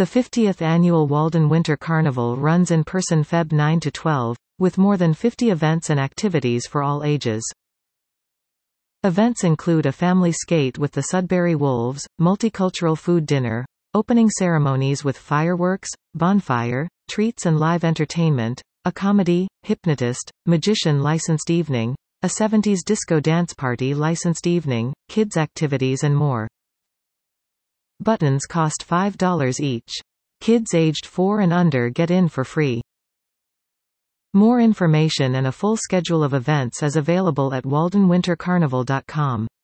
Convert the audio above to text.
The 50th annual Walden Winter Carnival runs in person Feb 9 to 12, with more than 50 events and activities for all ages. Events include a family skate with the Sudbury Wolves, multicultural food dinner, opening ceremonies with fireworks, bonfire, treats and live entertainment, a comedy, hypnotist, magician licensed evening, a 70s disco dance party licensed evening, kids activities and more. Buttons cost $5 each. Kids aged 4 and under get in for free. More information and a full schedule of events is available at waldenwintercarnival.com.